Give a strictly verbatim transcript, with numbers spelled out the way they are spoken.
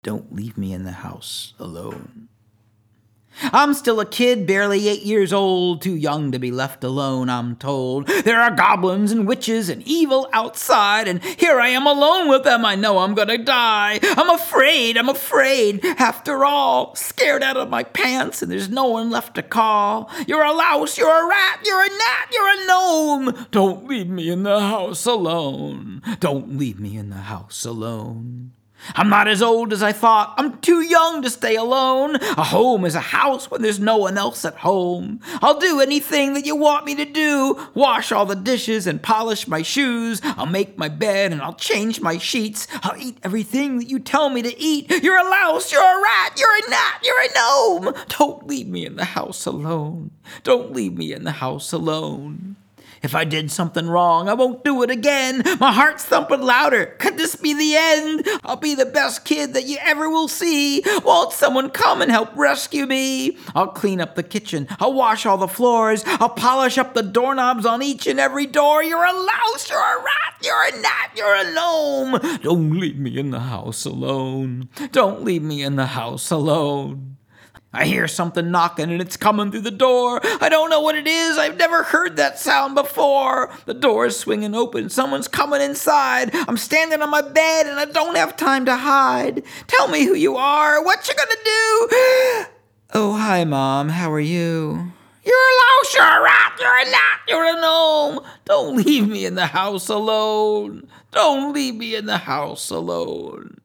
Don't leave me in the house alone. I'm still a kid, barely eight years old, too young to be left alone, I'm told. There are goblins and witches and evil outside, and here I am alone with them. I know I'm gonna die. I'm afraid, I'm afraid, after all. Scared out of my pants, and there's no one left to call. You're a louse, you're a rat, you're a gnat, you're a gnome. Don't leave me in the house alone. Don't leave me in the house alone. I'm not as old as I thought. I'm too young to stay alone. A home is a house when there's no one else at home. I'll do anything that you want me to do. Wash all the dishes and polish my shoes. I'll make my bed and I'll change my sheets. I'll eat everything that you tell me to eat. You're a louse, you're a rat, you're a gnat, you're a gnome. Don't leave me in the house alone. Don't leave me in the house alone. If I did something wrong, I won't do it again. My heart's thumping louder. Could this be the end? I'll be the best kid that you ever will see. Won't someone come and help rescue me? I'll clean up the kitchen. I'll wash all the floors. I'll polish up the doorknobs on each and every door. You're a louse, you're a rat, you're a gnat, you're a gnome. Don't leave me in the house alone. Don't leave me in the house alone. I hear something knocking and it's coming through the door. I don't know what it is. I've never heard that sound before. The door is swinging open. Someone's coming inside. I'm standing on my bed and I don't have time to hide. Tell me who you are. What you gonna do? Oh, hi, Mom. How are you? You're a louse, you're a rat, you're a gnat, you're a gnome. Don't leave me in the house alone. Don't leave me in the house alone.